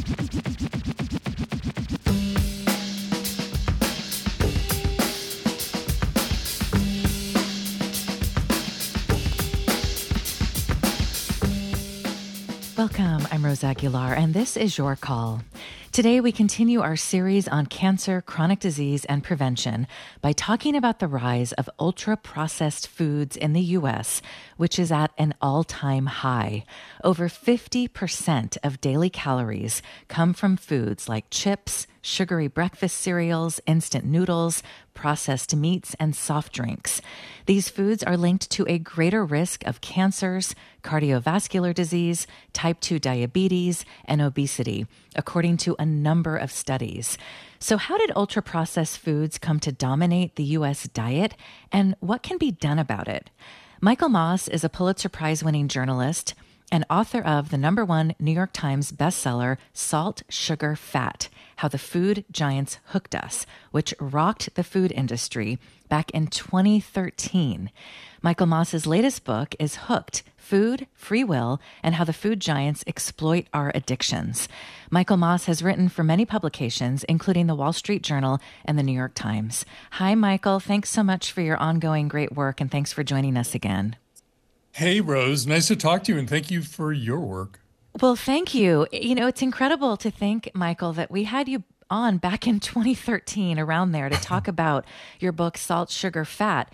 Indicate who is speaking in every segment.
Speaker 1: Welcome, I'm Rose Aguilar, and this is Your Call. Today, we continue our series on cancer, chronic disease, and prevention by talking about the rise of ultra-processed foods in the U.S., which is at an all-time high. Over 50% of daily calories come from foods like chips, sugary breakfast cereals, instant noodles, processed meats, and soft drinks. These foods are linked to a greater risk of cancers, cardiovascular disease, type 2 diabetes, and obesity, according to a number of studies. So how did ultra-processed foods come to dominate the U.S. diet, and what can be done about it? Michael Moss is a Pulitzer Prize-winning journalist and author of the #1 New York Times bestseller, Salt, Sugar, Fat: How the Food Giants Hooked Us, which rocked the food industry back in 2013. Michael Moss's latest book is Hooked: Food, Free Will, and How the Food Giants Exploit Our Addictions. Michael Moss has written for many publications, including the Wall Street Journal and the New York Times. Hi, Michael. Thanks so much for your ongoing great work, and thanks for joining us again.
Speaker 2: Hey, Rose. Nice to talk to you, and thank you for your work.
Speaker 1: Well, thank you. You know, it's incredible to think, Michael, that we had you on back in 2013, around there, to talk about your book, Salt, Sugar, Fat.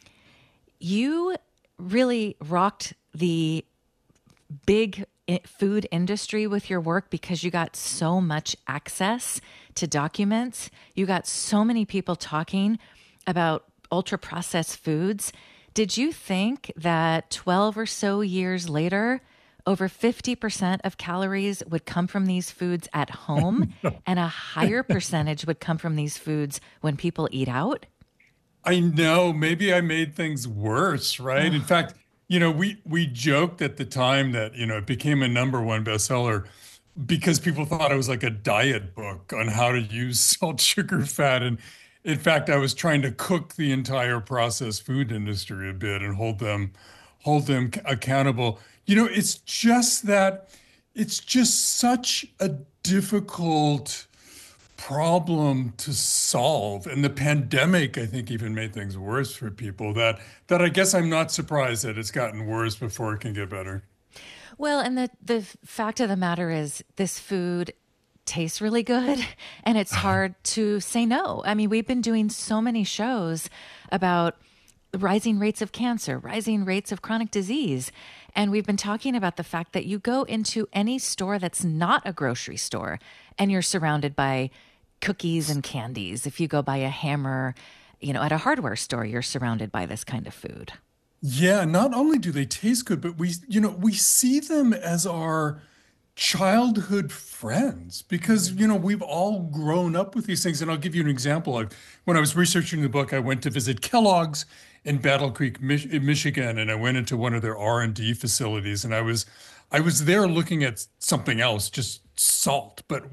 Speaker 1: You really rocked the big food industry with your work because you got so much access to documents. You got so many people talking about ultra-processed foods. Did you think that 12 or so years later, over 50% of calories would come from these foods at home and a higher percentage would come from these foods when people eat out?
Speaker 2: I know, maybe I made things worse, right? In fact, we joked at the time that, it became a #1 bestseller because people thought it was like a diet book on how to use salt, sugar, fat. And in fact, I was trying to cook the entire processed food industry a bit and hold them accountable. It's just such a difficult problem to solve. And the pandemic, I think, even made things worse for people that I guess I'm not surprised that it's gotten worse before it can get better.
Speaker 1: Well, and the fact of the matter is this food tastes really good and it's hard to say no. I mean, we've been doing so many shows about rising rates of cancer, rising rates of chronic disease. And we've been talking about the fact that you go into any store that's not a grocery store and you're surrounded by cookies and candies. If you go buy a hammer, at a hardware store, you're surrounded by this kind of food.
Speaker 2: Yeah, not only do they taste good, but we see them as our childhood friends because, we've all grown up with these things. And I'll give you an example. When I was researching the book, I went to visit Kellogg's in Battle Creek, Michigan, and I went into one of their R&D facilities, and I was there looking at something else, just salt. But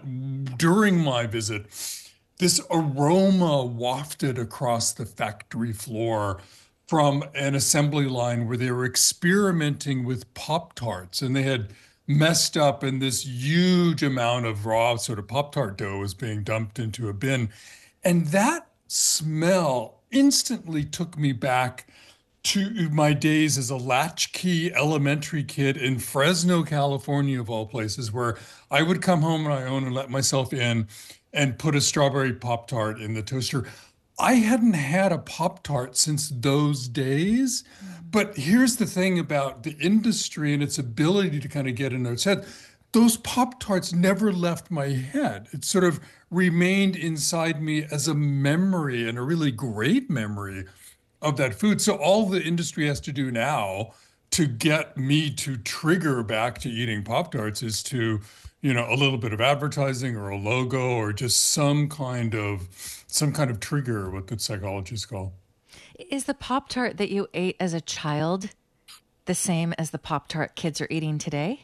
Speaker 2: during my visit, this aroma wafted across the factory floor from an assembly line where they were experimenting with Pop-Tarts, and they had messed up, and this huge amount of raw sort of Pop-Tart dough was being dumped into a bin. And that smell instantly took me back to my days as a latchkey elementary kid in Fresno, California, of all places, where I would come home on my own and let myself in and put a strawberry Pop-Tart in the toaster. I hadn't had a Pop-Tart since those days. But here's the thing about the industry and its ability to kind of get in its head. Those Pop-Tarts never left my head. It sort of remained inside me as a memory, and a really great memory of that food. So all the industry has to do now to get me to trigger back to eating Pop-Tarts is to, a little bit of advertising or a logo or just some kind of trigger, what the psychologists call.
Speaker 1: Is the Pop-Tart that you ate as a child the same as the Pop-Tart kids are eating today?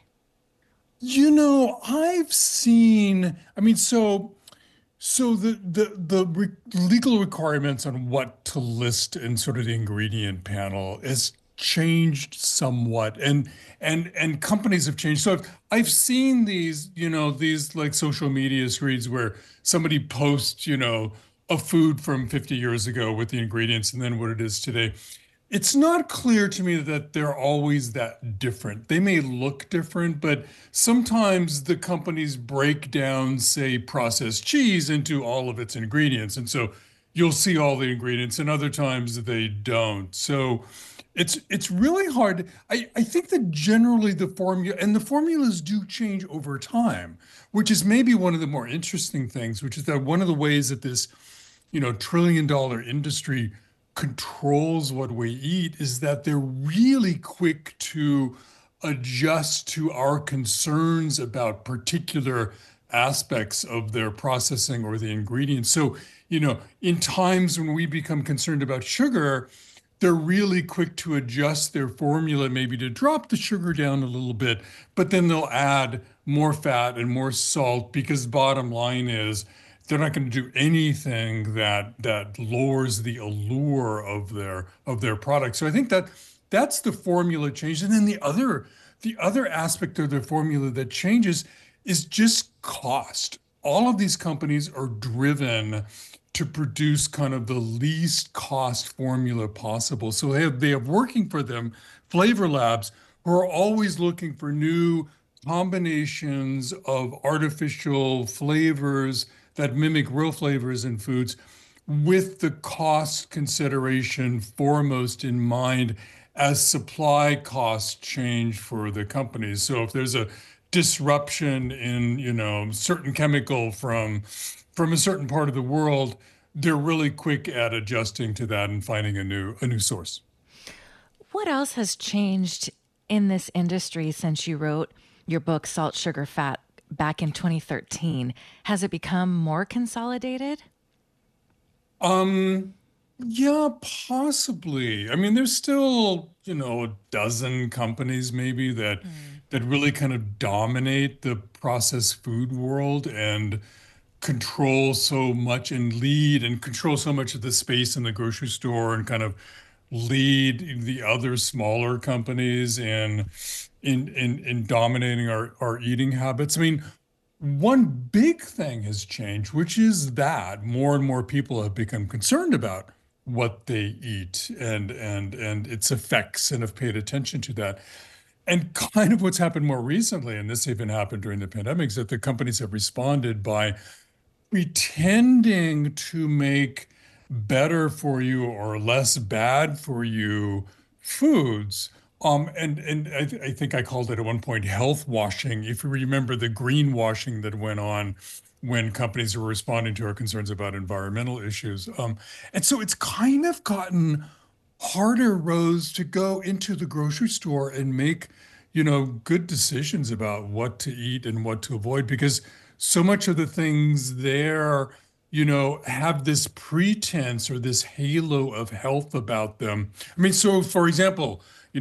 Speaker 2: I've seen, so the legal requirements on what to list in sort of the ingredient panel has changed somewhat, and companies have changed. So I've seen these, these like social media screens where somebody posts, a food from 50 years ago with the ingredients and then what it is today. It's not clear to me that they're always that different. They may look different, but sometimes the companies break down, say, processed cheese into all of its ingredients. And so you'll see all the ingredients, and other times they don't. So it's really hard. I think that generally the formula and the formulas do change over time, which is maybe one of the more interesting things, which is that one of the ways that this trillion-dollar industry controls what we eat is that they're really quick to adjust to our concerns about particular aspects of their processing or the ingredients. So, in times when we become concerned about sugar, they're really quick to adjust their formula, maybe to drop the sugar down a little bit, but then they'll add more fat and more salt because bottom line is they're not going to do anything that lowers the allure of their product. So I think that that's the formula change. And then the other aspect of their formula that changes is just cost. All of these companies are driven to produce kind of the least cost formula possible. So they have working for them flavor labs who are always looking for new combinations of artificial flavors that mimic real flavors in foods with the cost consideration foremost in mind as supply costs change for the companies. So if there's a disruption in, certain chemical from a certain part of the world, they're really quick at adjusting to that and finding a new source.
Speaker 1: What else has changed in this industry since you wrote your book, Salt, Sugar, Fat, back in 2013? Has it become more consolidated?
Speaker 2: Yeah, possibly. I mean, there's still, a dozen companies maybe that really kind of dominate the processed food world and control so much and lead and control so much of the space in the grocery store and kind of lead the other smaller companies in dominating our eating habits. I mean, one big thing has changed, which is that more and more people have become concerned about what they eat and its effects and have paid attention to that. And kind of what's happened more recently, and this even happened during the pandemic, is that the companies have responded by pretending to make better for you or less bad for you foods. And I think I called it at one point health washing. If you remember the greenwashing that went on when companies were responding to our concerns about environmental issues. And so it's kind of gotten harder, Rose, to go into the grocery store and make, good decisions about what to eat and what to avoid because so much of the things there, have this pretense or this halo of health about them. I mean, so for example,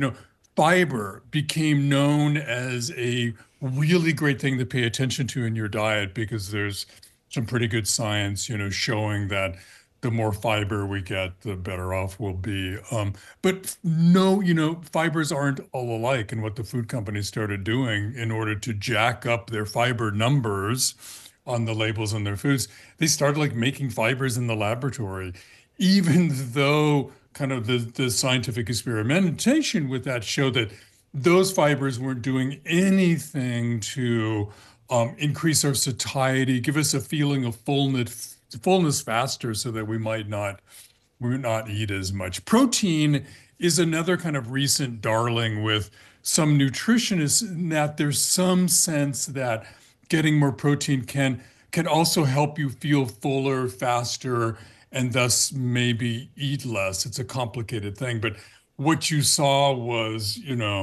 Speaker 2: fiber became known as a really great thing to pay attention to in your diet because there's some pretty good science, showing that the more fiber we get, the better off we'll be. But no, fibers aren't all alike. And what the food companies started doing in order to jack up their fiber numbers on the labels on their foods, they started like making fibers in the laboratory, even though kind of the scientific experimentation with that showed that those fibers weren't doing anything to increase our satiety, give us a feeling of fullness faster so that we would not eat as much. Protein is another kind of recent darling with some nutritionists in that there's some sense that getting more protein can also help you feel fuller, faster, and thus maybe eat less. It's a complicated thing, but what you saw was,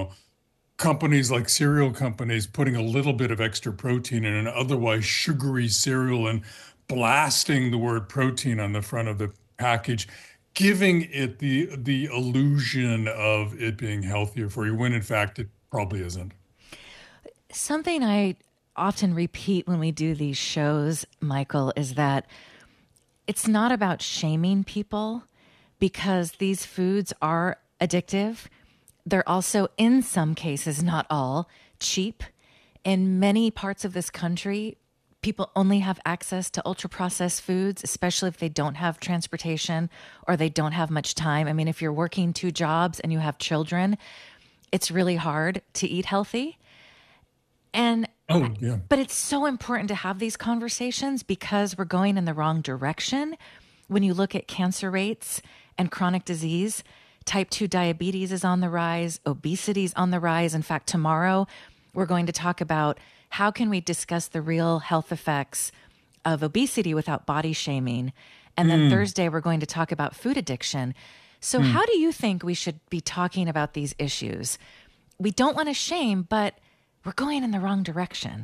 Speaker 2: companies like cereal companies putting a little bit of extra protein in an otherwise sugary cereal and blasting the word protein on the front of the package, giving it the illusion of it being healthier for you, when in fact it probably isn't.
Speaker 1: Something I often repeat when we do these shows, Michael, is that it's not about shaming people because these foods are addictive. They're also, in some cases, not all, cheap. In many parts of this country, people only have access to ultra processed foods, especially if they don't have transportation or they don't have much time. I mean, if you're working two jobs and you have children, it's really hard to eat healthy. And
Speaker 2: Oh, yeah.
Speaker 1: but it's so important to have these conversations because we're going in the wrong direction. When you look at cancer rates and chronic disease, type 2 diabetes is on the rise, obesity is on the rise. In fact, tomorrow we're going to talk about how can we discuss the real health effects of obesity without body shaming. And then
Speaker 2: Mm,
Speaker 1: Thursday we're going to talk about food addiction. So
Speaker 2: mm.
Speaker 1: how do you think we should be talking about these issues? We don't want to shame, but we're going in the wrong direction.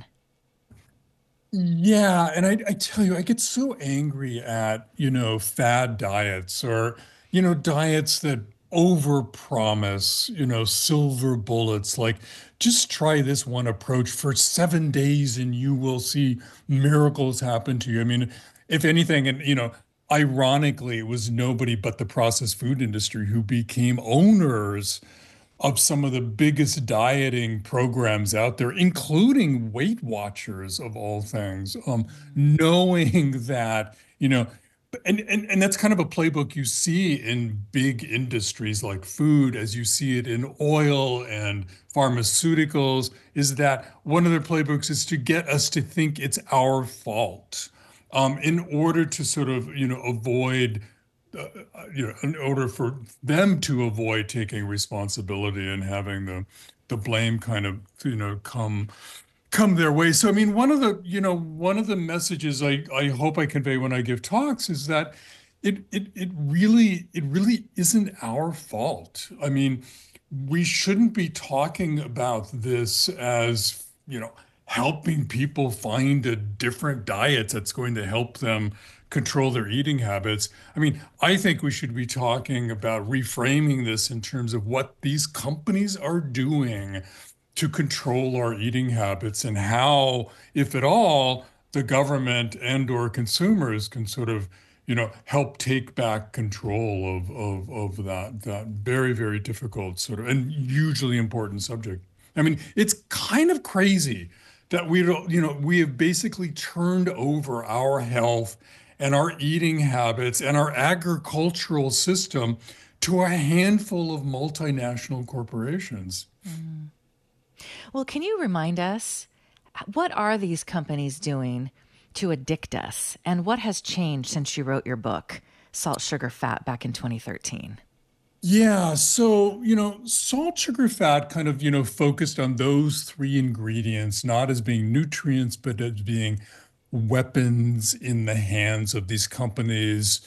Speaker 2: Yeah, and I tell you, I get so angry at, fad diets or, diets that overpromise, silver bullets. Like, just try this one approach for 7 days and you will see miracles happen to you. I mean, if anything, and, ironically, it was nobody but the processed food industry who became owners of some of the biggest dieting programs out there, including Weight Watchers of all things, knowing that, and that's kind of a playbook you see in big industries like food, as you see it in oil and pharmaceuticals, is that one of their playbooks is to get us to think it's our fault, in order to sort of, avoid in order for them to avoid taking responsibility and having the blame kind of, come their way. So, I mean, one of the messages I hope I convey when I give talks is that it really isn't our fault. I mean, we shouldn't be talking about this as, helping people find a different diet that's going to help them control their eating habits. I mean, I think we should be talking about reframing this in terms of what these companies are doing to control our eating habits and how, if at all, the government and or consumers can sort of, help take back control of that very, very difficult sort of and hugely important subject. I mean, it's kind of crazy that we don't, we have basically turned over our health and our eating habits and our agricultural system to a handful of multinational corporations.
Speaker 1: Mm. Well, can you remind us what are these companies doing to addict us? And what has changed since you wrote your book, Salt, Sugar, Fat, back in 2013?
Speaker 2: Yeah, so, salt, sugar, fat kind of, focused on those three ingredients, not as being nutrients, but as being weapons in the hands of these companies,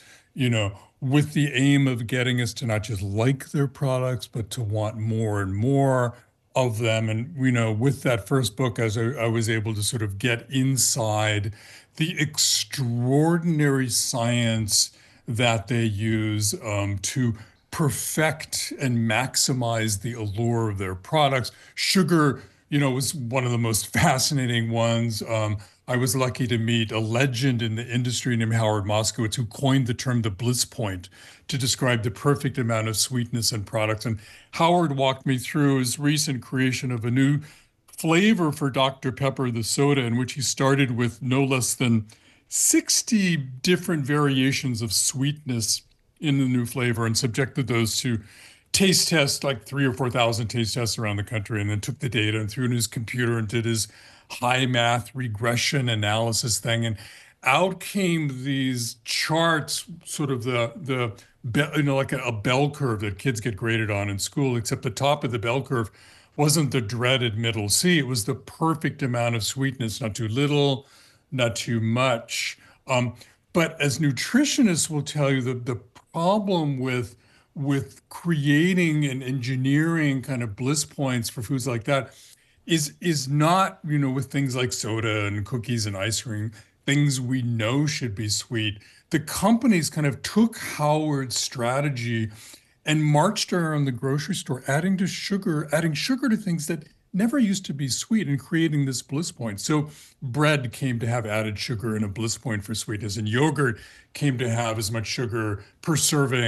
Speaker 2: with the aim of getting us to not just like their products, but to want more and more of them. And, with that first book, as I was able to sort of get inside the extraordinary science that they use, to perfect and maximize the allure of their products. Sugar, was one of the most fascinating ones. I was lucky to meet a legend in the industry named Howard Moskowitz, who coined the term the bliss point to describe the perfect amount of sweetness in products. And Howard walked me through his recent creation of a new flavor for Dr. Pepper, the soda, in which he started with no less than 60 different variations of sweetness in the new flavor and subjected those to taste tests, like 3 or 4 thousand taste tests around the country, and then took the data and threw it in his computer and did his high math regression analysis thing. And out came these charts, sort of like a bell curve that kids get graded on in school, except the top of the bell curve wasn't the dreaded middle C. It was the perfect amount of sweetness, not too little, not too much. But as nutritionists will tell you, the problem with creating and engineering kind of bliss points for foods like that is not, with things like soda and cookies and ice cream, things we know should be sweet. The companies kind of took Howard's strategy and marched around the grocery store, adding sugar to things that never used to be sweet and creating this bliss point. So bread came to have added sugar and a bliss point for sweetness, and yogurt came to have as much sugar per serving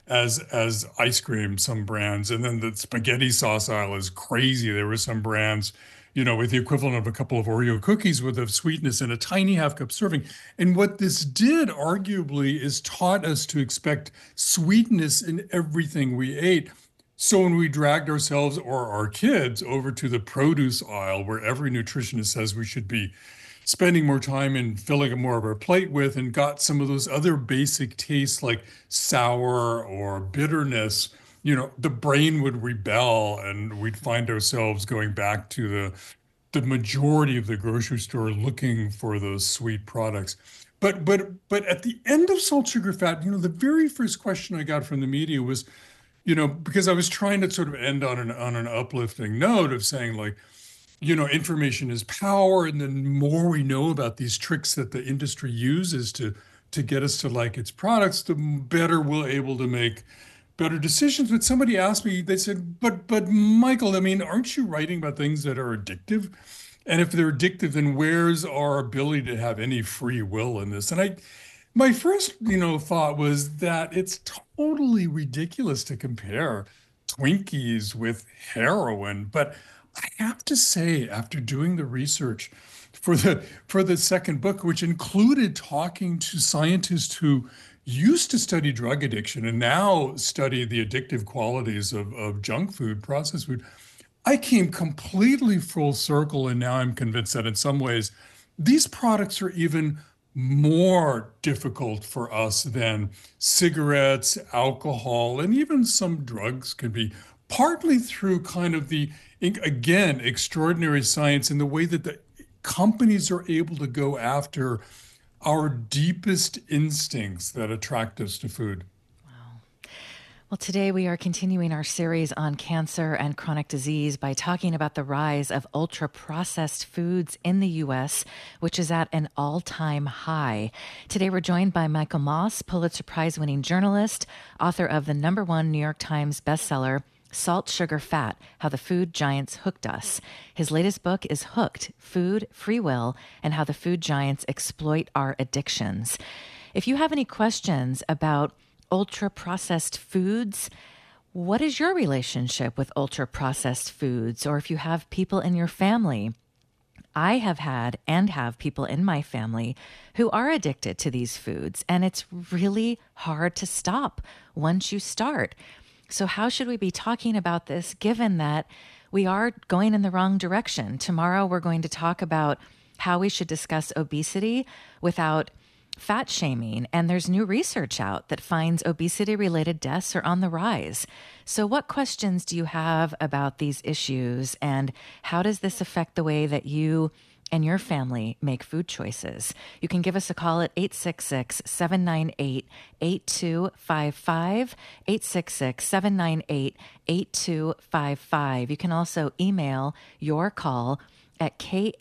Speaker 2: as ice cream, some brands. And then the spaghetti sauce aisle is crazy. There were some brands, with the equivalent of a couple of Oreo cookies with of sweetness in a tiny half cup serving. And what this did arguably is taught us to expect sweetness in everything we ate. So when we dragged ourselves or our kids over to the produce aisle, where every nutritionist says we should be spending more time and filling up more of our plate with, and got some of those other basic tastes like sour or bitterness, the brain would rebel and we'd find ourselves going back to the majority of the grocery store looking for those sweet products. But at the end of salt, sugar, fat, the very first question I got from the media was, because I was trying to sort of end on an uplifting note of saying like, information is power, and the more we know about these tricks that the industry uses to get us to like its products, the better we're able to make better decisions. But somebody asked me, they said, but Michael, I mean, aren't you writing about things that are addictive? And if they're addictive, then where's our ability to have any free will in this? And my first, thought was that it's totally ridiculous to compare Twinkies with heroin. But I have to say, after doing the research for the second book, which included talking to scientists who used to study drug addiction and now study the addictive qualities of junk food, processed food, I came completely full circle. And now I'm convinced that in some ways, these products are even more difficult for us than cigarettes, alcohol, and even some drugs can be, partly through kind of the, again, extraordinary science and the way that the companies are able to go after our deepest instincts that attract us to food.
Speaker 1: Well, today we are continuing our series on cancer and chronic disease by talking about the rise of ultra processed foods in the U.S., which is at an all-time high. Today we're joined by Michael Moss, Pulitzer Prize winning journalist, author of the #1 New York Times bestseller, Salt, Sugar, Fat, How the Food Giants Hooked Us. His latest book is Hooked, Food, Free Will, and How the Food Giants Exploit Our Addictions. If you have any questions about ultra-processed foods, what is your relationship with ultra-processed foods? Or if you have people in your family, I have had and have people in my family who are addicted to these foods, and it's really hard to stop once you start. So how should we be talking about this, given that we are going in the wrong direction? Tomorrow, we're going to talk about how we should discuss obesity without fat shaming. And there's new research out that finds obesity-related deaths are on the rise. So what questions do you have about these issues? And how does this affect the way that you and your family make food choices? You can give us a call at 866-798-8255, 866-798-8255. You can also email your call at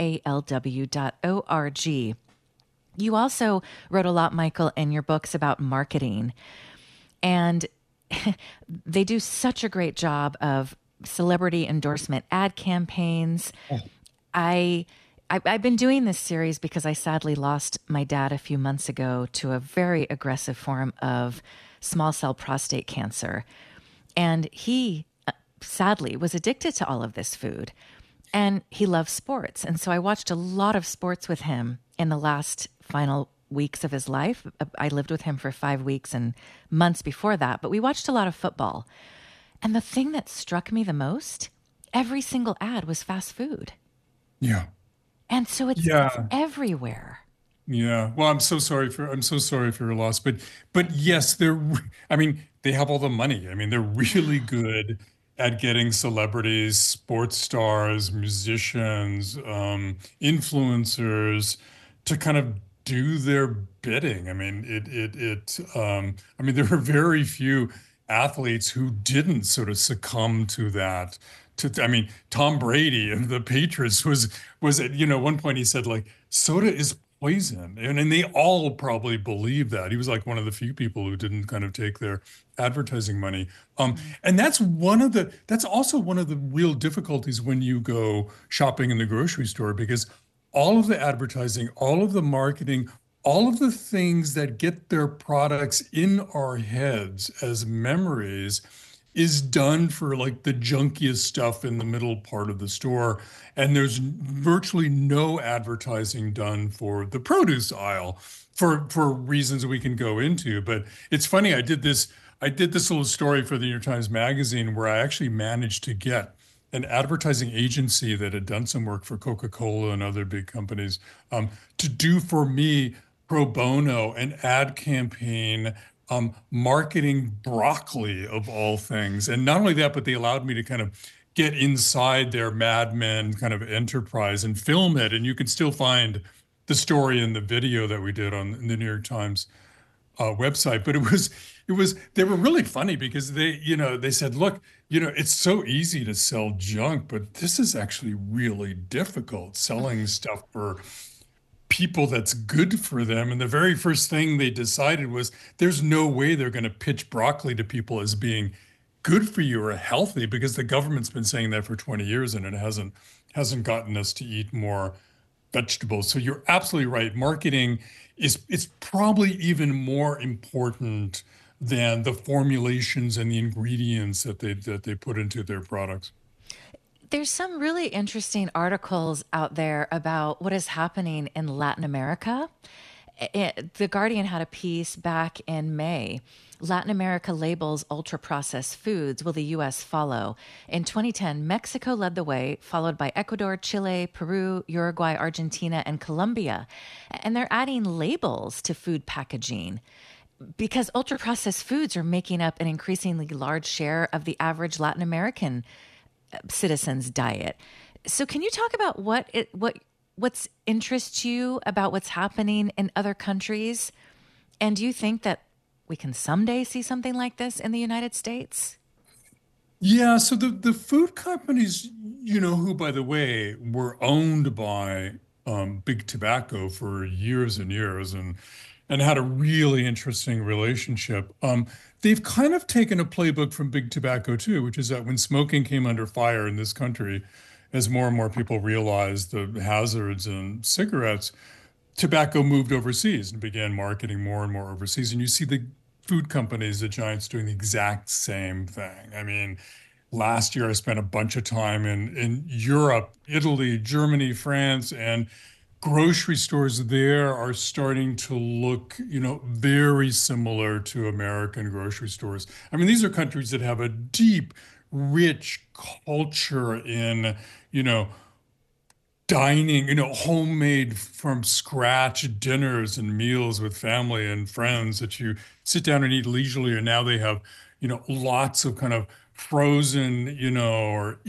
Speaker 1: kalw.org. You also wrote a lot, Michael, in your books about marketing, and they do such a great job of celebrity endorsement ad campaigns. I've been doing this series because I sadly lost my dad a few months ago to a very aggressive form of small cell prostate cancer. And he sadly was addicted to all of this food, and he loves sports. And so I watched a lot of sports with him in the last final weeks of his life. I lived with him for 5 weeks and months before that, but we watched a lot of football. And the thing that struck me the most, every single ad was fast food.
Speaker 2: Yeah.
Speaker 1: And so it's everywhere.
Speaker 2: Yeah. Well, I'm so sorry for your loss. But yes, I mean, they have all the money. I mean, they're really good at getting celebrities, sports stars, musicians, influencers to kind of do their bidding. I mean, I mean, there are very few athletes who didn't sort of succumb to that. I mean, Tom Brady of the Patriots was at, one point he said like soda is poison. And they all probably believe that. He was like one of the few people who didn't kind of take their advertising money. And that's also one of the real difficulties when you go shopping in the grocery store, because all of the advertising, all of the marketing, all of the things that get their products in our heads as memories is done for like the junkiest stuff in the middle part of the store. And there's virtually no advertising done for the produce aisle for reasons we can go into. But it's funny, I did this little story for the New York Times Magazine where I actually managed to get an advertising agency that had done some work for Coca-Cola and other big companies to do for me pro bono an ad campaign marketing broccoli of all things. And not only that, but they allowed me to kind of get inside their Mad Men kind of enterprise and film it. And you can still find the story in the video that we did on the New York Times website. But they were really funny because they said, look, it's so easy to sell junk, but this is actually really difficult selling stuff for people that's good for them. And the very first thing they decided was there's no way they're going to pitch broccoli to people as being good for you or healthy because the government's been saying that for 20 years and it hasn't gotten us to eat more vegetables. So you're absolutely right. Marketing is probably even more important than the formulations and the ingredients that they put into their products.
Speaker 1: There's some really interesting articles out there about what is happening in Latin America. The Guardian had a piece back in May. Latin America labels ultra processed foods. Will the U.S. follow? In 2010, Mexico led the way, followed by Ecuador, Chile, Peru, Uruguay, Argentina, and Colombia. And they're adding labels to food packaging because ultra processed foods are making up an increasingly large share of the average Latin American citizen's diet. So can you talk about what's interests you about what's happening in other countries? And do you think that we can someday see something like this in the United States?
Speaker 2: Yeah, so the food companies, who by the way were owned by big tobacco for years and years and had a really interesting relationship. They've kind of taken a playbook from big tobacco too, which is that when smoking came under fire in this country, as more and more people realized the hazards in cigarettes, tobacco moved overseas and began marketing more and more overseas. And you see the food companies, the giants, doing the exact same thing. I mean, last year I spent a bunch of time in Europe, Italy, Germany, France, and grocery stores there are starting to look, very similar to American grocery stores. I mean, these are countries that have a deep, rich culture in, you know, dining, homemade from scratch dinners and meals with family and friends that you sit down and eat leisurely. And now they have, lots of kind of frozen, or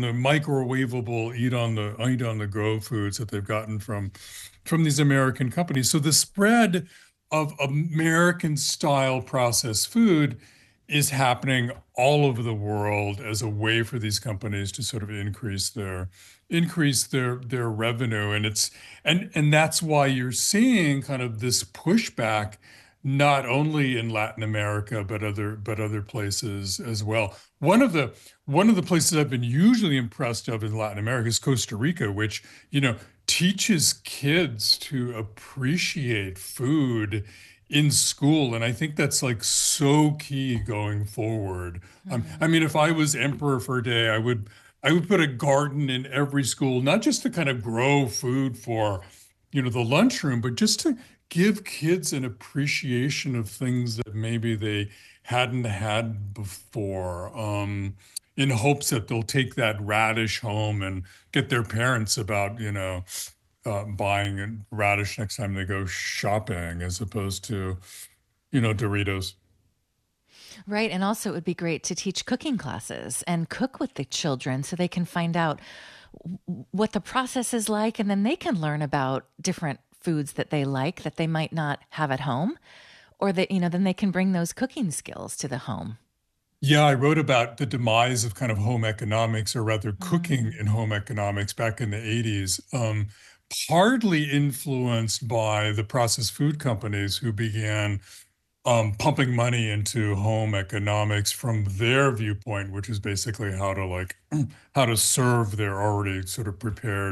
Speaker 2: eat on the go foods that they've gotten from these American companies. So the spread of American style processed food is happening all over the world as a way for these companies to sort of increase their revenue. And that's why you're seeing kind of this pushback not only in Latin America but other places as well. One of the places I've been usually impressed of in Latin America is Costa Rica, which teaches kids to appreciate food in school. And I think that's like so key going forward. I mean, if I was emperor for a day, I would put a garden in every school, not just to kind of grow food for, the lunchroom, but just to give kids an appreciation of things that maybe they hadn't had before, in hopes that they'll take that radish home and get their parents about, buying a radish next time they go shopping as opposed to, Doritos.
Speaker 1: Right. And also, it would be great to teach cooking classes and cook with the children so they can find out what the process is like. And then they can learn about different foods that they like that they might not have at home, or that, then they can bring those cooking skills to the home.
Speaker 2: Yeah, I wrote about the demise of kind of home economics, or rather cooking
Speaker 1: Mm.
Speaker 2: in home economics back in the 80s, partly influenced by the processed food companies who began pumping money into home economics from their viewpoint, which is basically how to how to serve their already sort of prepared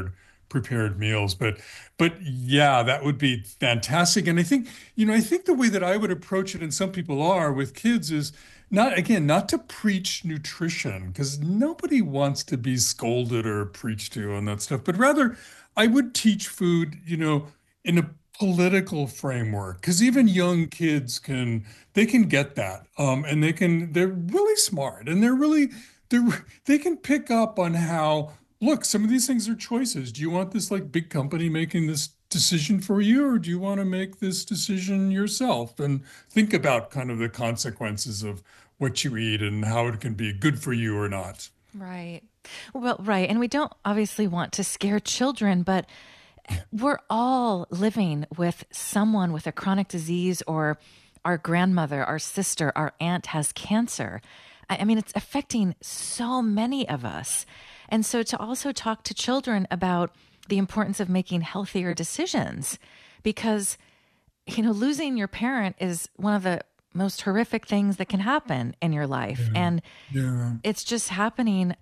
Speaker 2: prepared meals. But yeah, that would be fantastic. And I think, I think the way that I would approach it, and some people are with kids, is not, again, not to preach nutrition, because nobody wants to be scolded or preached to on that stuff, but rather I would teach food, in a political framework, because even young kids they can get that. And they're really smart, and they can pick up on how, look, some of these things are choices. Do you want this like big company making this decision for you, or do you want to make this decision yourself and think about kind of the consequences of what you eat and how it can be good for you or not?
Speaker 1: Right. Well, right. And we don't obviously want to scare children, but we're all living with someone with a chronic disease, or our grandmother, our sister, our aunt has cancer. I mean, it's affecting so many of us. And so to also talk to children about the importance of making healthier decisions, because, losing your parent is one of the most horrific things that can happen in your life.
Speaker 2: Yeah.
Speaker 1: And
Speaker 2: Yeah.
Speaker 1: it's just happening.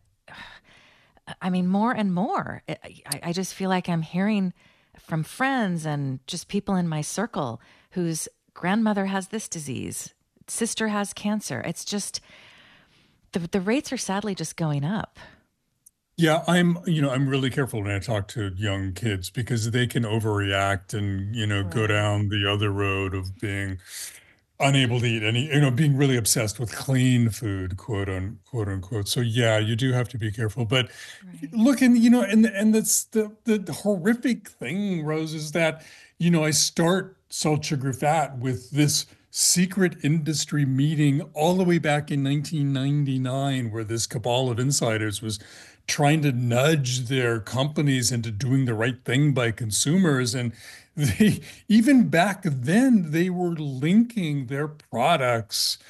Speaker 1: I mean, more and more. I just feel like I'm hearing from friends and just people in my circle whose grandmother has this disease, sister has cancer. It's just the rates are sadly just going up.
Speaker 2: Yeah, I'm really careful when I talk to young kids, because they can overreact and, go
Speaker 1: Right.
Speaker 2: down the other road of being unable to eat any, being really obsessed with clean food, quote unquote. So yeah, you do have to be careful. But
Speaker 1: Right.
Speaker 2: look, and that's the horrific thing, Rose, is that, I start Salt Sugar Fat with this secret industry meeting all the way back in 1999, where this cabal of insiders was trying to nudge their companies into doing the right thing by consumers. And they, even back then, they were linking their products,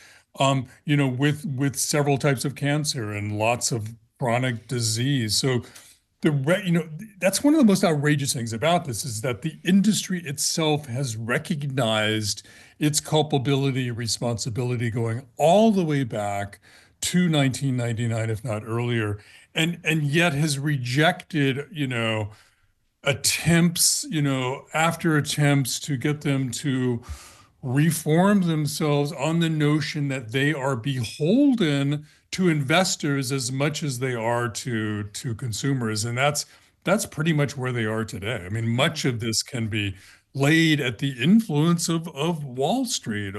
Speaker 2: with several types of cancer and lots of chronic disease. So that's one of the most outrageous things about this, is that the industry itself has recognized its culpability, responsibility, going all the way back to 1999, if not earlier, and yet has rejected, attempts, after attempts to get them to reform themselves on the notion that they are beholden to investors as much as they are to consumers. And that's pretty much where they are today. I mean, much of this can be laid at the influence of Wall Street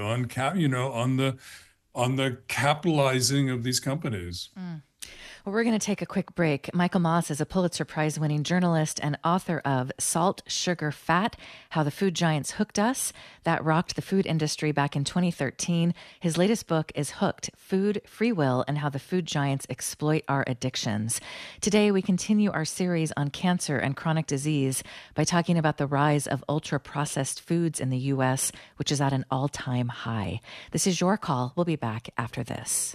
Speaker 2: on the capitalizing of these companies.
Speaker 1: Well, we're going to take a quick break. Michael Moss is a Pulitzer Prize winning journalist and author of Salt, Sugar, Fat: How the Food Giants Hooked Us. That rocked the food industry back in 2013. His latest book is Hooked: Food, Free Will, and How the Food Giants Exploit Our Addictions. Today, we continue our series on cancer and chronic disease by talking about the rise of ultra-processed foods in the U.S., which is at an all-time high. This is Your Call. We'll be back after this.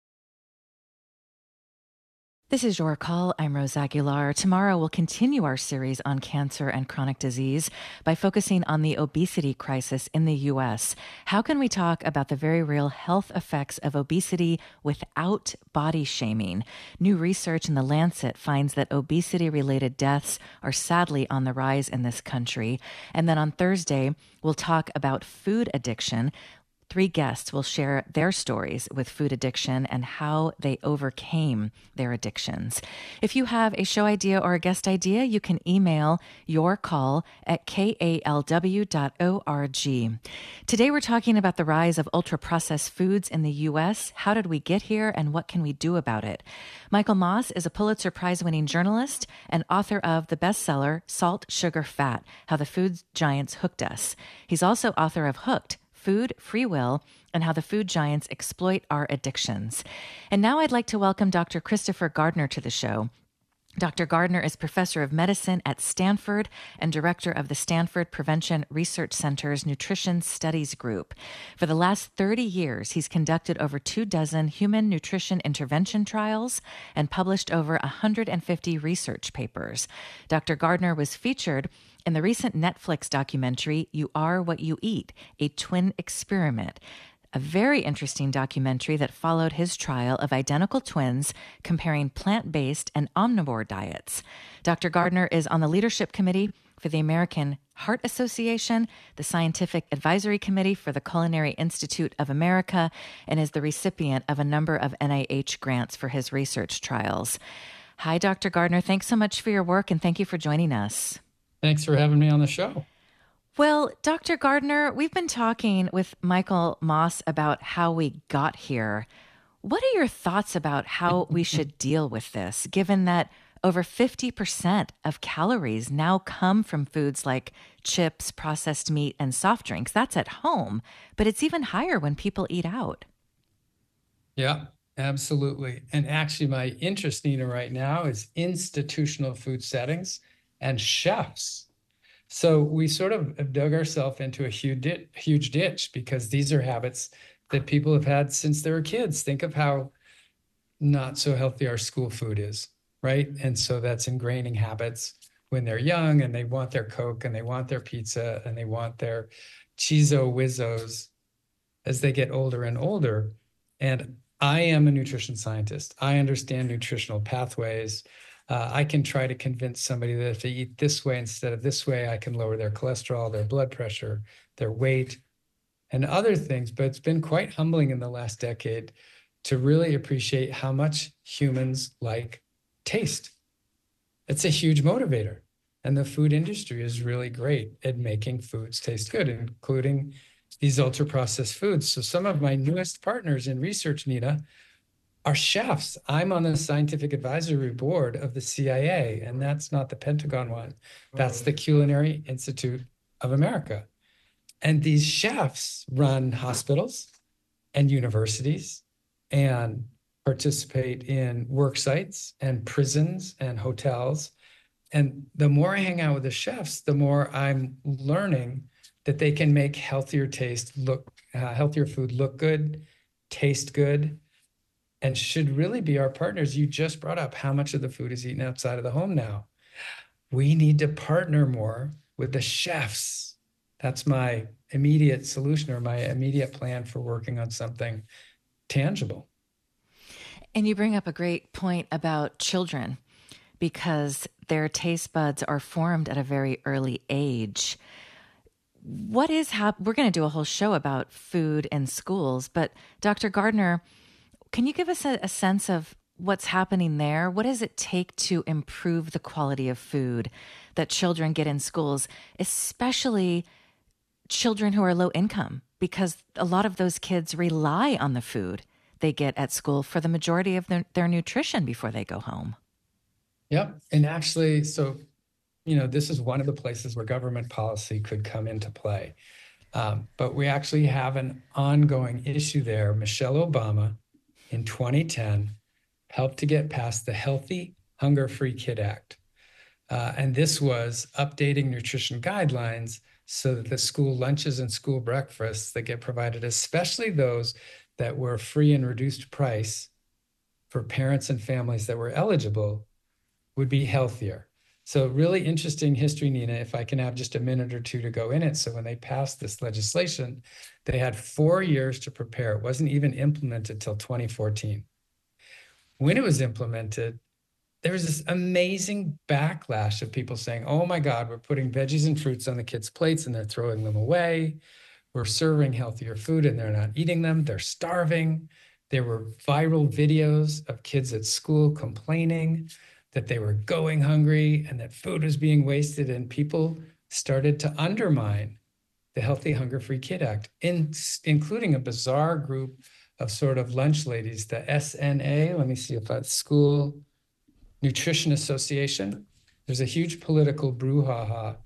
Speaker 1: This is Your Call. I'm Rose Aguilar. Tomorrow we'll continue our series on cancer and chronic disease by focusing on the obesity crisis in the U.S. How can we talk about the very real health effects of obesity without body shaming? New research in The Lancet finds that obesity-related deaths are sadly on the rise in this country. And then on Thursday, we'll talk about food addiction. 3 guests will share their stories with food addiction and how they overcame their addictions. If you have a show idea or a guest idea, you can email your call at kalw.org. Today, we're talking about the rise of ultra-processed foods in the U.S. How did we get here, and what can we do about it? Michael Moss is a Pulitzer Prize-winning journalist and author of the bestseller Salt, Sugar, Fat: How the Food Giants Hooked Us. He's also author of Hooked: Food, Free Will, and How the Food Giants Exploit Our Addictions. And now I'd like to welcome Dr. Christopher Gardner to the show. Dr. Gardner is professor of medicine at Stanford and director of the Stanford Prevention Research Center's Nutrition Studies Group. For the last 30 years, he's conducted over 24 human nutrition intervention trials and published over 150 research papers. Dr. Gardner was featured in the recent Netflix documentary, You Are What You Eat, a twin experiment. a very interesting documentary that followed his trial of identical twins comparing plant based and omnivore diets. Dr. Gardner is on the leadership committee for the American Heart Association, the Scientific Advisory Committee for the Culinary Institute of America, and is the recipient of a number of NIH grants for his research trials. Hi, Dr. Gardner. Thanks so much for your work, and thank you for joining us.
Speaker 3: Thanks for having me on the show.
Speaker 1: Well, Dr. Gardner, we've been talking with Michael Moss about how we got here. What are your thoughts about how we should deal with this, given that over 50% of calories now come from foods like chips, processed meat, and soft drinks? That's at home, but it's even higher when people eat out.
Speaker 3: Yeah, absolutely. And actually, my interest, Nina, right now is institutional food settings and chefs. So we sort of have dug ourselves into a huge ditch because these are habits that people have had since they were kids. Think of how not so healthy our school food is, right? And so that's ingraining habits when they're young and they want their Coke and they want their pizza and they want their Cheezo Whizzos as they get older and older. And I am a nutrition scientist. I understand nutritional pathways. I can try to convince somebody that if they eat this way instead of this way, I can lower their cholesterol, their blood pressure, their weight, and other things. But it's been quite humbling in the last decade to really appreciate how much humans like taste. It's a huge motivator. And the food industry is really great at making foods taste good, including these ultra-processed foods. So some of my newest partners in research, Nina, are chefs. I'm on the scientific advisory board of the CIA, and that's not the Pentagon one. That's the Culinary Institute of America. And these chefs run hospitals and universities and participate in work sites and prisons and hotels. And the more I hang out with the chefs, the more I'm learning that they can make healthier food look good, taste good, and should really be our partners. You just brought up how much of the food is eaten outside of the home now. We need to partner more with the chefs. That's my immediate solution or my immediate plan for working on something tangible.
Speaker 1: And you bring up a great point about children because their taste buds are formed at a very early age. We're going to do a whole show about food in schools, but Dr. Gardner, can you give us a sense of what's happening there? What does it take to improve the quality of food that children get in schools, especially children who are low income? Because a lot of those kids rely on the food they get at school for the majority of their nutrition before they go home.
Speaker 3: Yep. And actually, so, this is one of the places where government policy could come into play. But we actually have an ongoing issue there. Michelle Obama in 2010 helped to get passed the Healthy Hunger-Free Kid Act. And this was updating nutrition guidelines so that the school lunches and school breakfasts that get provided, especially those that were free and reduced price for parents and families that were eligible, would be healthier. So really interesting history, Nina, if I can have just a minute or two to go in it. So when they passed this legislation, they had 4 years to prepare. It wasn't even implemented till 2014. When it was implemented, there was this amazing backlash of people saying, oh my God, we're putting veggies and fruits on the kids' plates and they're throwing them away. We're serving healthier food and they're not eating them. They're starving. There were viral videos of kids at school complaining that they were going hungry and that food was being wasted, and people started to undermine the Healthy Hunger-Free Kid Act, including a bizarre group of sort of lunch ladies, the SNA, let me see if that's School Nutrition Association. There's a huge political brouhaha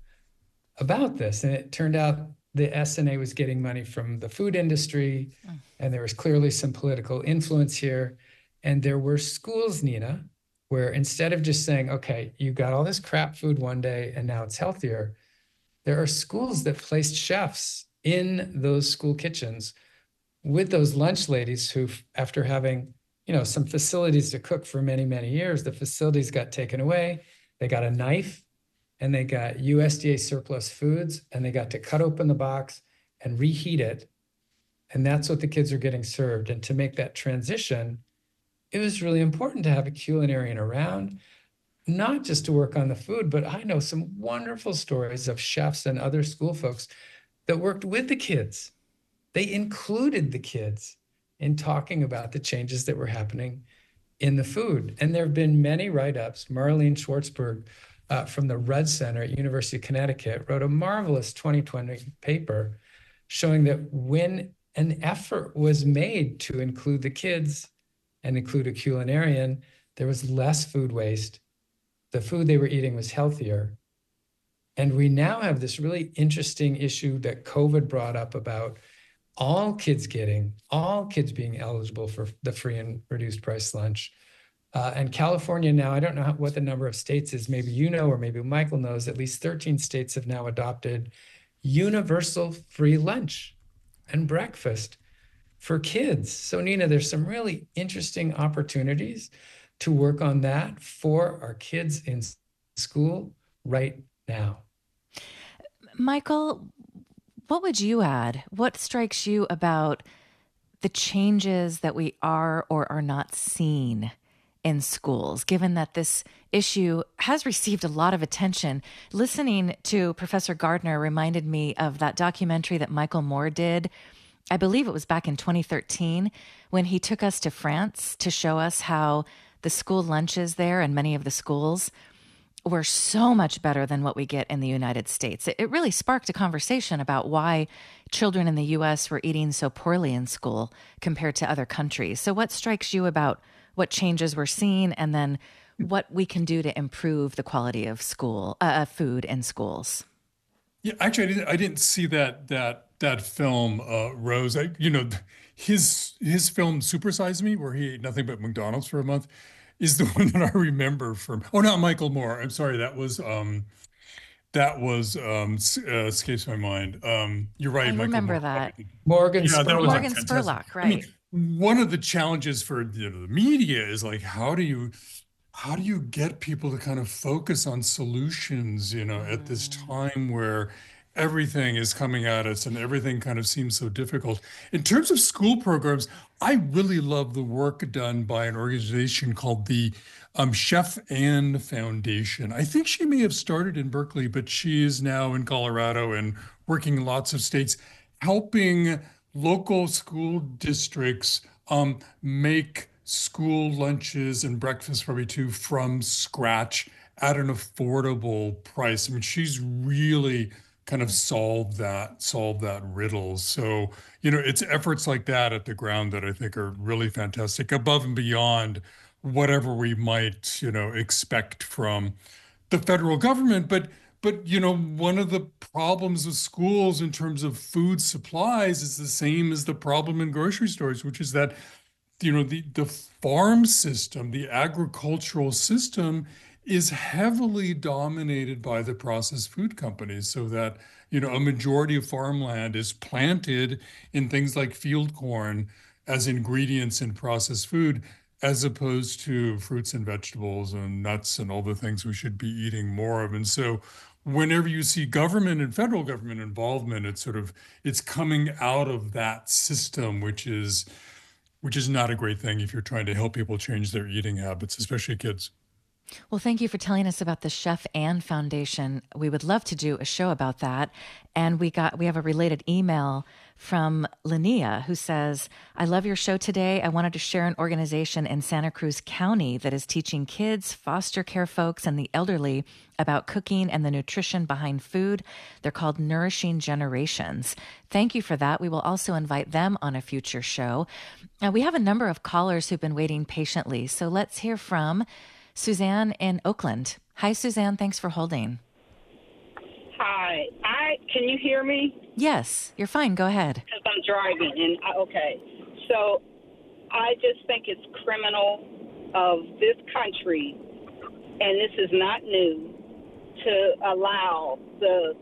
Speaker 3: about this, and it turned out the SNA was getting money from the food industry, and there was clearly some political influence here. And there were schools, Nina, where instead of just saying, okay, you got all this crap food one day and now it's healthier, there are schools that placed chefs in those school kitchens with those lunch ladies who, after having, some facilities to cook for many, many years, the facilities got taken away. They got a knife and they got USDA surplus foods and they got to cut open the box and reheat it And that's what the kids are getting served. And to make that transition, it was really important to have a culinarian around, not just to work on the food, but I know some wonderful stories of chefs and other school folks that worked with the kids. They included the kids in talking about the changes that were happening in the food. And there have been many write-ups. Marlene Schwartzberg from the Rudd Center at University of Connecticut wrote a marvelous 2020 paper showing that when an effort was made to include the kids and include a culinarian, there was less food waste. The food they were eating was healthier. And we now have this really interesting issue that COVID brought up about all kids being eligible for the free and reduced price lunch. And California now, I don't know what the number of states is, maybe you know, or maybe Michael knows, at least 13 states have now adopted universal free lunch and breakfast for kids. So Nina, there's some really interesting opportunities to work on that for our kids in school right now.
Speaker 1: Michael, what would you add? What strikes you about the changes that we are or are not seeing in schools, given that this issue has received a lot of attention? Listening to Professor Gardner reminded me of that documentary that Michael Moore did. I believe it was back in 2013 when he took us to France to show us how the school lunches there and many of the schools were so much better than what we get in the United States. It really sparked a conversation about why children in the U.S. were eating so poorly in school compared to other countries. So what strikes you about what changes we're seeing, and then what we can do to improve the quality of food in schools?
Speaker 2: Yeah, actually, I didn't see that film, Rose. His film Super Size Me, where he ate nothing but McDonald's for a month, is the one that I remember from. Oh, not Michael Moore. I'm sorry. That was escapes my mind. You're right.
Speaker 1: I
Speaker 2: Michael
Speaker 1: remember
Speaker 2: Moore.
Speaker 1: that.
Speaker 3: Morgan
Speaker 2: Yeah, that was
Speaker 1: Morgan
Speaker 2: fantastic.
Speaker 1: Spurlock, right?
Speaker 2: I mean, one of the challenges for the media is like, how do you get people to kind of focus on solutions, at this time where everything is coming at us and everything kind of seems so difficult. In terms of school programs, I really love the work done by an organization called the Chef Ann Foundation. I think she may have started in Berkeley, but she is now in Colorado and working in lots of states, helping local school districts make school lunches and breakfast probably too from scratch at an affordable price. I mean, she's really kind of solved that riddle. So, it's efforts like that at the ground that I think are really fantastic, above and beyond whatever we might, expect from the federal government. But one of the problems with schools in terms of food supplies is the same as the problem in grocery stores, which is that the farm system, the agricultural system is heavily dominated by the processed food companies, so that, a majority of farmland is planted in things like field corn as ingredients in processed food, as opposed to fruits and vegetables and nuts and all the things we should be eating more of. And so whenever you see government and federal government involvement, it's coming out of that system, which is not a great thing if you're trying to help people change their eating habits, especially kids.
Speaker 1: Well, thank you for telling us about the Chef Ann Foundation. We would love to do a show about that. And we have a related email from Linnea, who says, I love your show today. I wanted to share an organization in Santa Cruz County that is teaching kids, foster care folks, and the elderly about cooking and the nutrition behind food. They're called Nourishing Generations. Thank you for that. We will also invite them on a future show. We have a number of callers who've been waiting patiently. So let's hear from Suzanne in Oakland. Hi, Suzanne. Thanks for holding.
Speaker 4: Hi. Can you hear me?
Speaker 1: Yes, you're fine. Go ahead.
Speaker 4: Because I'm driving. Okay. So I just think it's criminal of this country, and this is not new, to allow the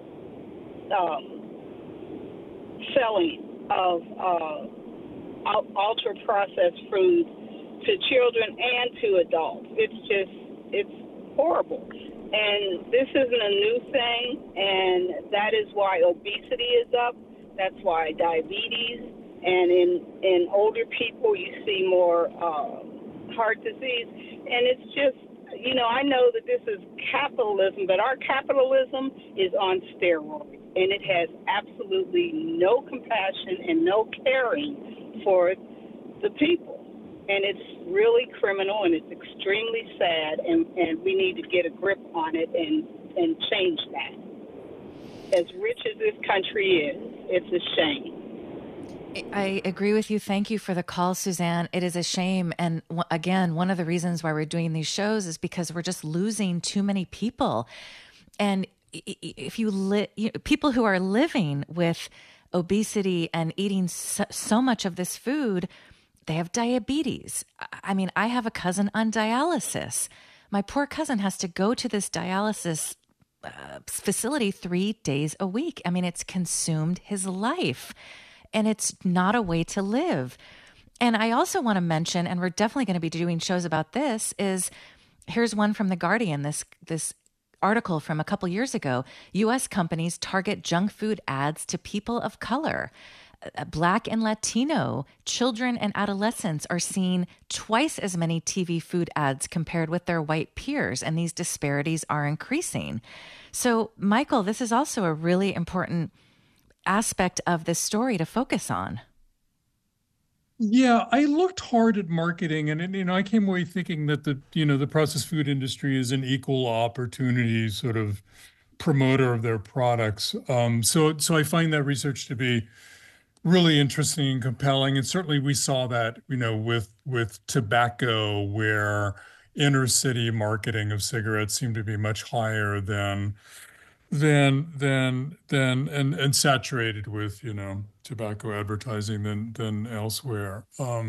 Speaker 4: selling of ultra-processed foods to children and to adults. It's horrible. And this isn't a new thing, and that is why obesity is up. That's why diabetes And in older people, you see more heart disease. And it's just, I know that this is capitalism, but our capitalism is on steroids. And it has absolutely no compassion and no caring for the people. And it's really criminal, and it's extremely sad, and we need to get a grip on it and change that. As rich as this country is, it's a shame.
Speaker 1: I agree with you. Thank you for the call, Suzanne. It is a shame. And again, one of the reasons why we're doing these shows is because we're just losing too many people. And if people who are living with obesity and eating so much of this food, they have diabetes. I mean, I have a cousin on dialysis. My poor cousin has to go to this dialysis facility 3 days a week. I mean, it's consumed his life, and it's not a way to live. And I also want to mention, and we're definitely going to be doing shows about this, is here's one from The Guardian, this article from a couple years ago. U.S. companies target junk food ads to people of color. Black and Latino children and adolescents are seeing twice as many TV food ads compared with their white peers, and these disparities are increasing. So, Michael, this is also a really important aspect of this story to focus on.
Speaker 2: Yeah, I looked hard at marketing, and I came away thinking that the processed food industry is an equal opportunity sort of promoter of their products. So I find that research to be really interesting and compelling, and certainly we saw that with tobacco, where inner city marketing of cigarettes seemed to be much higher than and saturated with tobacco advertising than elsewhere.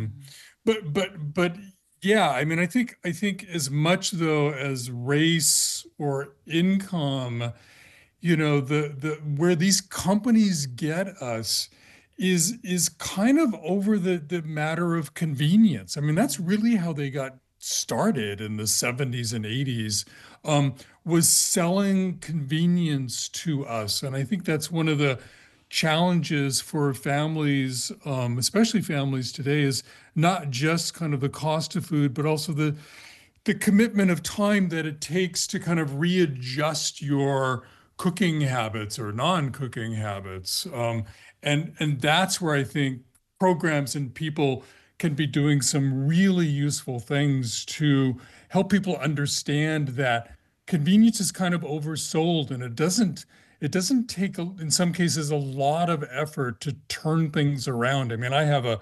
Speaker 2: But yeah, I mean, I think as much though as race or income, the where these companies get us is kind of over the matter of convenience. I mean, that's really how they got started in the 70s and 80s, was selling convenience to us. And I think that's one of the challenges for families, especially families today, is not just kind of the cost of food, but also the commitment of time that it takes to kind of readjust your cooking habits or non-cooking habits. And that's where I think programs and people can be doing some really useful things to help people understand that convenience is kind of oversold, and it doesn't take, in some cases, a lot of effort to turn things around. I mean, I have a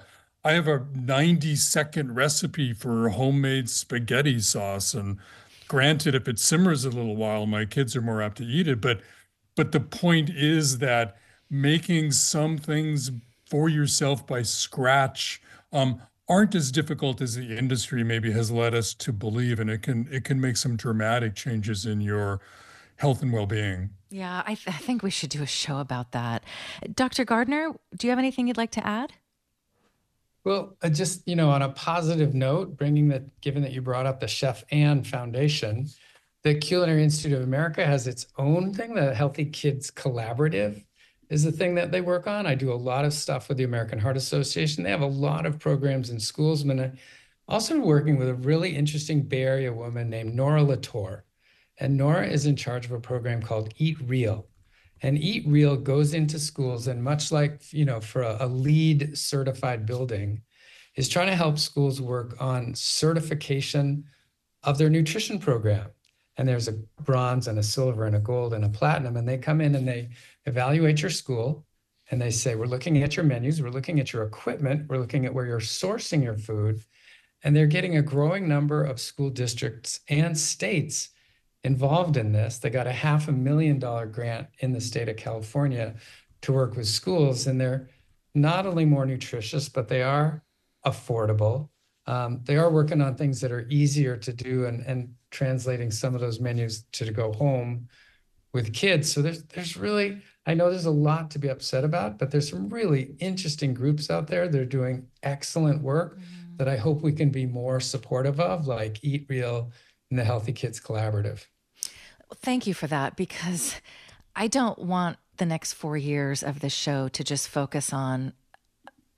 Speaker 2: 90-second recipe for homemade spaghetti sauce, and granted, if it simmers a little while, my kids are more apt to eat it. But the point is that making some things for yourself by scratch aren't as difficult as the industry maybe has led us to believe, and it can make some dramatic changes in your health and well-being.
Speaker 1: Yeah, I think we should do a show about that. Dr. Gardner, do you have anything you'd like to add?
Speaker 3: Well, just, on a positive note, given that you brought up the Chef Ann Foundation, the Culinary Institute of America has its own thing, the Healthy Kids Collaborative is the thing that they work on. I do a lot of stuff with the American Heart Association. They have a lot of programs in schools. I'm also working with a really interesting Bay Area woman named Nora Latour. And Nora is in charge of a program called Eat Real. And Eat Real goes into schools, and much like, for a LEED certified building, is trying to help schools work on certification of their nutrition program. And there's a bronze and a silver and a gold and a platinum, and they come in and they evaluate your school, and they say, we're looking at your menus, we're looking at your equipment, we're looking at where you're sourcing your food. And they're getting a growing number of school districts and states involved in this. They got a $500,000 grant in the state of California to work with schools, and they're not only more nutritious, but they are affordable. They are working on things that are easier to do and translating some of those menus to go home with kids. So there's really, I know there's a lot to be upset about, but there's some really interesting groups out there. They're doing excellent work that I hope we can be more supportive of, like Eat Real and the Healthy Kids Collaborative.
Speaker 1: Thank you for that, because I don't want the next 4 years of this show to just focus on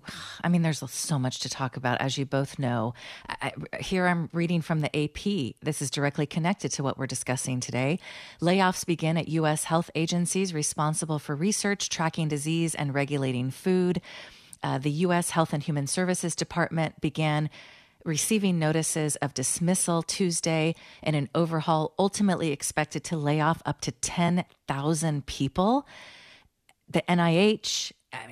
Speaker 1: I mean, there's so much to talk about, as you both know. Here I'm reading from the AP. This is directly connected to what we're discussing today. Layoffs begin at U.S. health agencies responsible for research, tracking disease, and regulating food. The U.S. Health and Human Services Department began receiving notices of dismissal Tuesday in an overhaul ultimately expected to lay off up to 10,000 people. The NIH,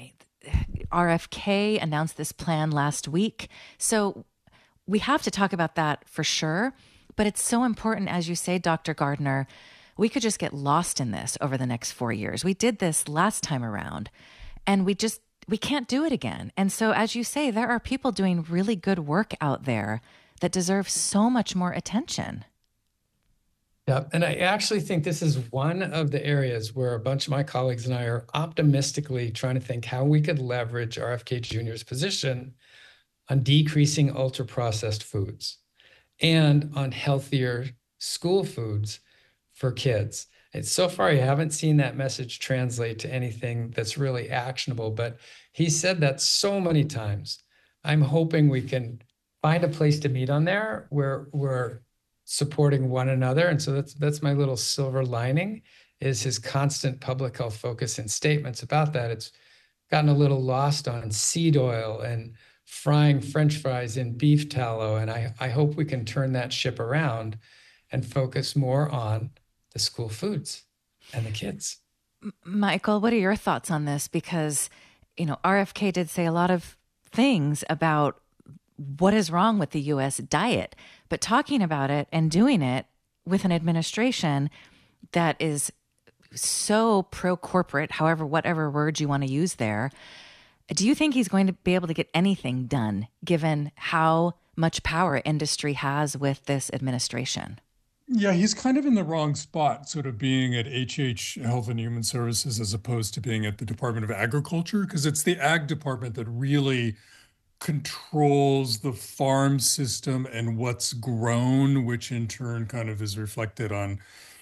Speaker 1: RFK announced this plan last week. So we have to talk about that for sure. But it's so important, as you say, Dr. Gardner, we could just get lost in this over the next 4 years. We did this last time around, and we can't do it again. And so, as you say, there are people doing really good work out there that deserve so much more attention.
Speaker 3: Yeah, and I actually think this is one of the areas where a bunch of my colleagues and I are optimistically trying to think how we could leverage RFK Jr.'s position on decreasing ultra-processed foods and on healthier school foods for kids. And so far, I haven't seen that message translate to anything that's really actionable, but he said that so many times. I'm hoping we can find a place to meet on there where we're supporting one another. And so that's my little silver lining, is his constant public health focus and statements about that. It's gotten a little lost on seed oil and frying French fries in beef tallow. And I hope we can turn that ship around and focus more on the school foods and the kids.
Speaker 1: Michael, what are your thoughts on this? Because, RFK did say a lot of things about what is wrong with the U.S. diet, but talking about it and doing it with an administration that is so pro-corporate, whatever words you want to use there, do you think he's going to be able to get anything done given how much power industry has with this administration?
Speaker 2: Yeah, he's kind of in the wrong spot, sort of being at HH Health and Human Services as opposed to being at the Department of Agriculture, because it's the ag department that really controls the farm system and what's grown, which in turn kind of is reflected on,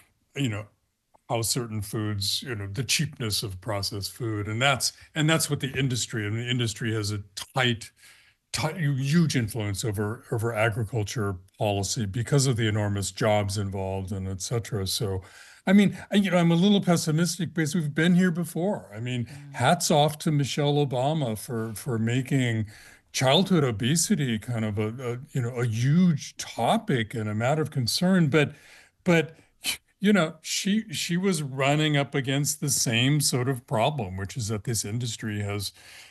Speaker 2: how certain foods, the cheapness of processed food. And that's what the industry, the industry has a huge influence over agriculture policy because of the enormous jobs involved and et cetera. So, I'm a little pessimistic because we've been here before. Hats off to Michelle Obama for making childhood obesity kind of a huge topic and a matter of concern. But she was running up against the same sort of problem, which is that this industry has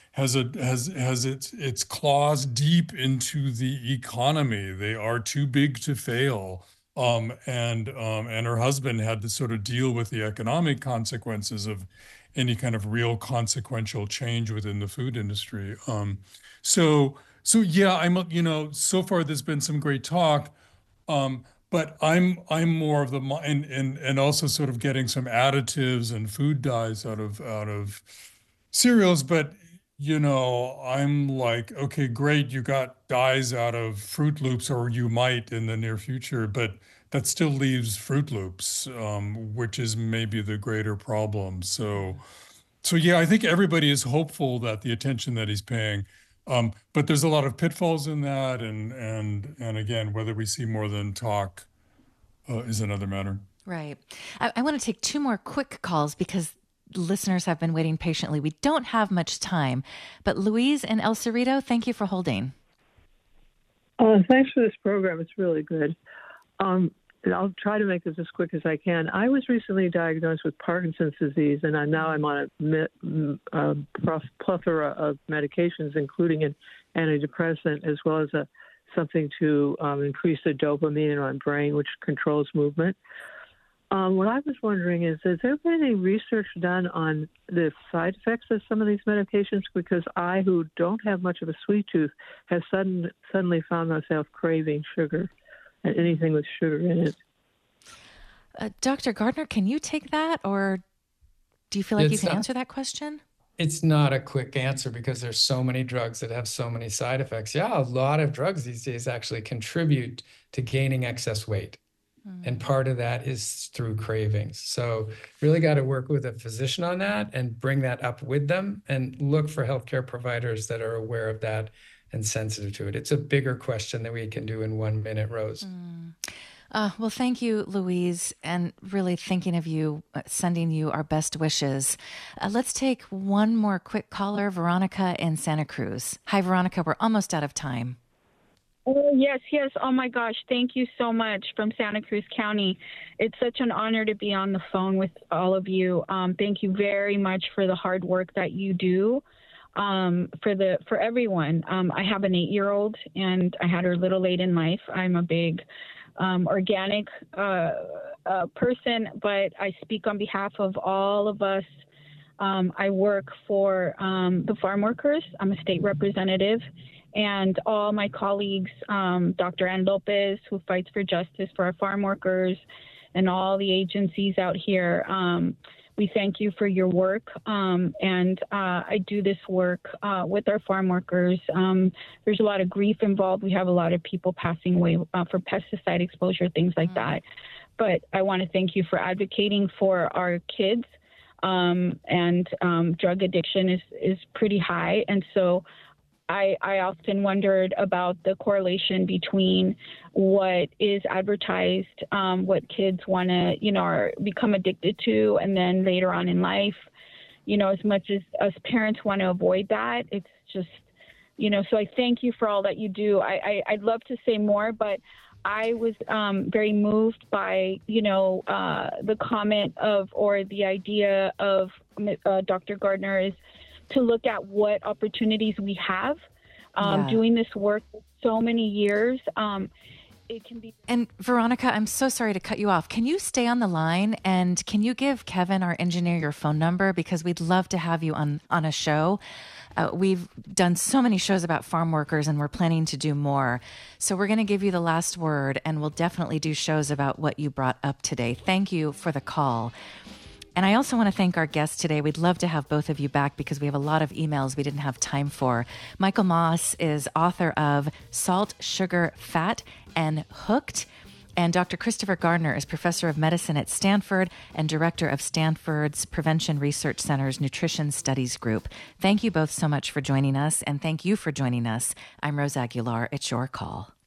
Speaker 2: its claws deep into the economy. They are too big to fail. And her husband had to sort of deal with the economic consequences of any kind of real consequential change within the food industry. So yeah, so far there's been some great talk, but I'm more of the and also sort of getting some additives and food dyes out of cereals, but I'm like, okay, great, you got dyes out of Fruit Loops, or you might in the near future, but that still leaves Fruit Loops, which is maybe the greater problem. So yeah, I think everybody is hopeful that the attention that he's paying, but there's a lot of pitfalls in that, and again, whether we see more than talk is another matter.
Speaker 1: Right. I want to take two more quick calls because listeners have been waiting patiently. We don't have much time, but Louise and El Cerrito, thank you for holding.
Speaker 5: Thanks for this program. It's really good. And I'll try to make this as quick as I can. I was recently diagnosed with Parkinson's disease, and now I'm on a plethora of medications, including an antidepressant, as well as something to increase the dopamine in my brain, which controls movement. What I was wondering is, has there been any research done on the side effects of some of these medications? Because I, who don't have much of a sweet tooth, have suddenly found myself craving sugar and anything with sugar in it.
Speaker 1: Dr. Gardner, can you take that, or do you feel like you can answer that question?
Speaker 3: It's not a quick answer because there's so many drugs that have so many side effects. Yeah, a lot of drugs these days actually contribute to gaining excess weight. And part of that is through cravings. So really got to work with a physician on that and bring that up with them and look for healthcare providers that are aware of that and sensitive to it. It's a bigger question than we can do in 1 minute, Rose.
Speaker 1: Well, thank you, Louise, and really thinking of you, sending you our best wishes. Let's take one more quick caller, Veronica in Santa Cruz. Hi, Veronica. We're almost out of time.
Speaker 6: Oh, yes. Oh, my gosh. Thank you so much from Santa Cruz County. It's such an honor to be on the phone with all of you. Thank you very much for the hard work that you do for everyone. I have an 8-year-old, and I had her a little late in life. I'm a big organic person, but I speak on behalf of all of us. I work for the farm workers. I'm a state representative. And all my colleagues, Dr. Ann Lopez, who fights for justice for our farm workers, and all the agencies out here, we thank you for your work. And I do this work with our farm workers. There's a lot of grief involved. We have a lot of people passing away for pesticide exposure, things like that. But I want to thank you for advocating for our kids. And drug addiction is pretty high. And so I often wondered about the correlation between what is advertised, what kids want to, become addicted to, and then later on in life, as much as parents want to avoid that, it's just, so I thank you for all that you do. I'd love to say more, but I was very moved by, the comment or the idea of Dr. Gardner is to look at what opportunities we have doing this work for so many years. It can be.
Speaker 1: And Veronica, I'm so sorry to cut you off. Can you stay on the line, and can you give Kevin, our engineer, your phone number? Because we'd love to have you on a show. We've done so many shows about farm workers, and we're planning to do more. So we're going to give you the last word, and we'll definitely do shows about what you brought up today. Thank you for the call. And I also want to thank our guests today. We'd love to have both of you back because we have a lot of emails we didn't have time for. Michael Moss is author of Salt, Sugar, Fat, and Hooked. And Dr. Christopher Gardner is professor of medicine at Stanford and director of Stanford's Prevention Research Center's Nutrition Studies Group. Thank you both so much for joining us, and thank you for joining us. I'm Rose Aguilar. It's your call.